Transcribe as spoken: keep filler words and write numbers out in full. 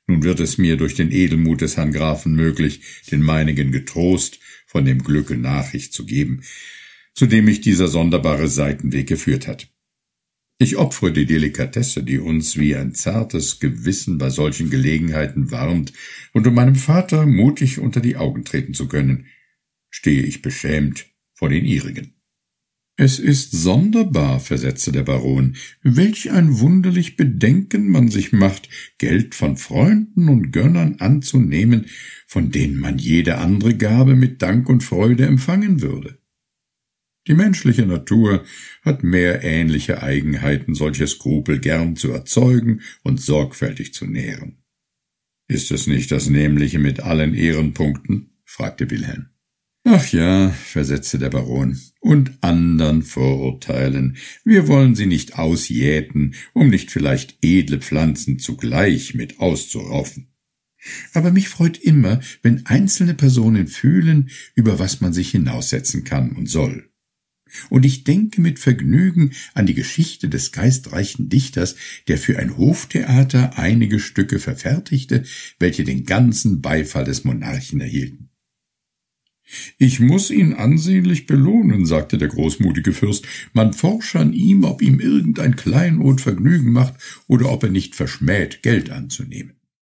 Nun wird es mir durch den Edelmut des Herrn Grafen möglich, den meinigen getrost von dem Glücke Nachricht zu geben, zu dem mich dieser sonderbare Seitenweg geführt hat. Ich opfere die Delikatesse, die uns wie ein zartes Gewissen bei solchen Gelegenheiten warnt, und um meinem Vater mutig unter die Augen treten zu können, stehe ich beschämt vor den ihrigen. »Es ist sonderbar«, versetzte der Baron, »welch ein wunderlich Bedenken man sich macht, Geld von Freunden und Gönnern anzunehmen, von denen man jede andere Gabe mit Dank und Freude empfangen würde. Die menschliche Natur hat mehr ähnliche Eigenheiten, solche Skrupel gern zu erzeugen und sorgfältig zu nähren.« »Ist es nicht das Nämliche mit allen Ehrenpunkten?« fragte Wilhelm. »Ach ja«, versetzte der Baron, »und andern Vorurteilen. Wir wollen sie nicht ausjäten, um nicht vielleicht edle Pflanzen zugleich mit auszuraufen. Aber mich freut immer, wenn einzelne Personen fühlen, über was man sich hinaussetzen kann und soll. Und ich denke mit Vergnügen an die Geschichte des geistreichen Dichters, der für ein Hoftheater einige Stücke verfertigte, welche den ganzen Beifall des Monarchen erhielten. »Ich muß ihn ansehnlich belohnen«, sagte der großmutige Fürst. »Man forsche an ihm, ob ihm irgendein Kleinod Vergnügen macht oder ob er nicht verschmäht, Geld anzunehmen.«